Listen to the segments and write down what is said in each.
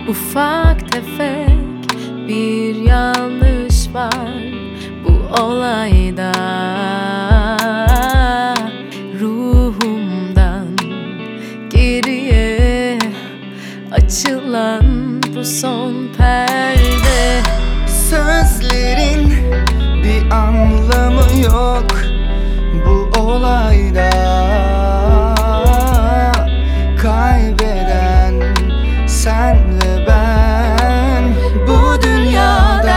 Ufak tefek bir yanlış var bu olayda. Ruhumdan geriye açılan bu son perde. Sözlerin bir anlamı yok bu olayda. Kaybeden sen ve ben bu dünyada.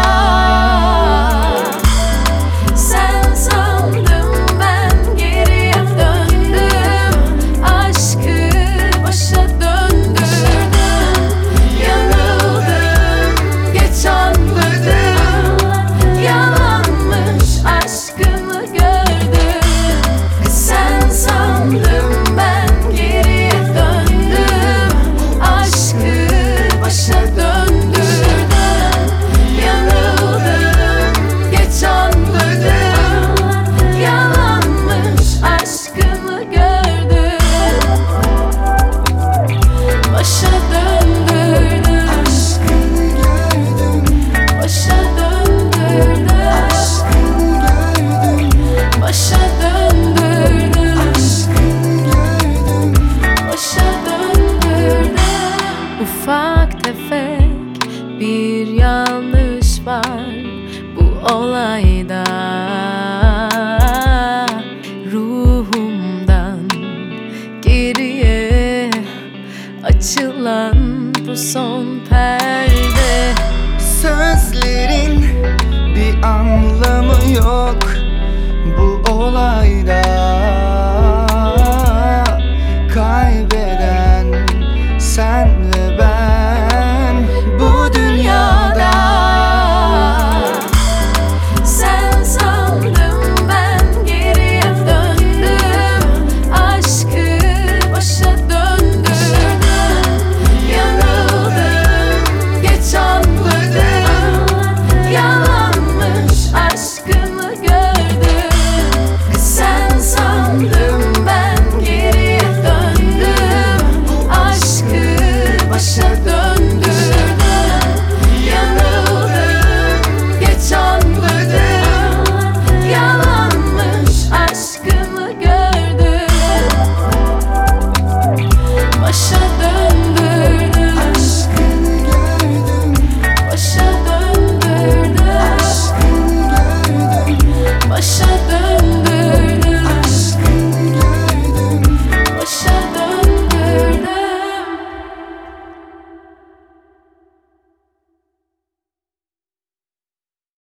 Sen sandım, ben geriye döndüm. Aşkı başa döndürdüm. Yanıldım, geç anladım. Yalanmış aşkımı gördüm. Sen sandım, ben geriye döndüm. Aşkı başa döndürdüm. Yanıldım, geç anladım. Yalanmış aşkımı gördüm. Başa döndürdüm. Aşkını gördüm, Başa döndürdüm. aşkını gördüm, Başa döndürdüm. aşkını gördüm. Başa döndürdüm. Ufak tefek bir yanlış var bu olayda. Ruhumdan geriye açılan bu son perde. Sözlerin bir anlamı yok bu olayda.